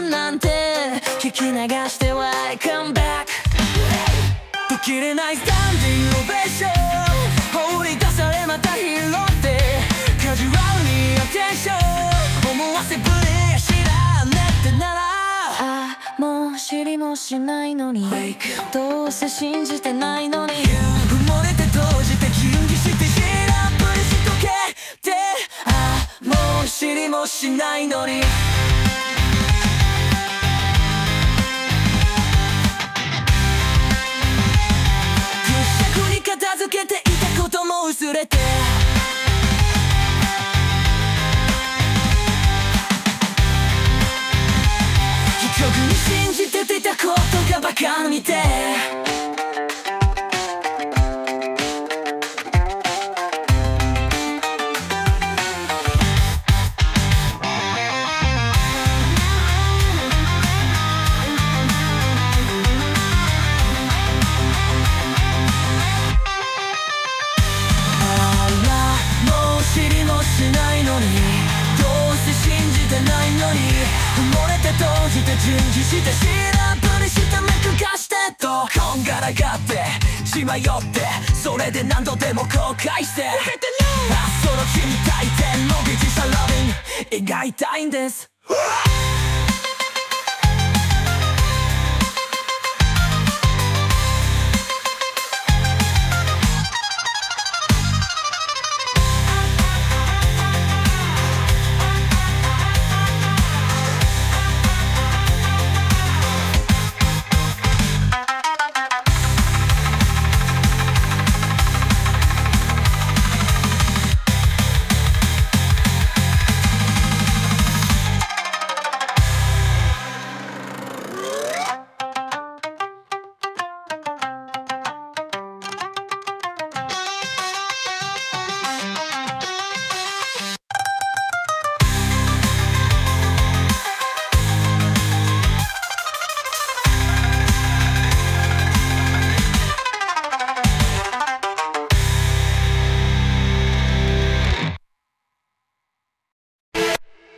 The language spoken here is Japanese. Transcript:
ンなんて聞き流しては Come back 不切れないスタンディングオベーション放り出されまた拾ってカジュアルにアテンション思わせぶりや知らねってならああもう知りもしないのにどうせ信じてないのに埋もれて閉じて準備して知らんぷりしとけってああもう知りもしないのに片付けていたことも薄れて非直に信じててたことがバカみてしないのにどうせ信じてないのに埋もれて閉じて準備して知らんぷりして目くかしてとこんがらがって血迷ってそれで何度でも後悔してあその君大抵のビジサラビン描いたいんです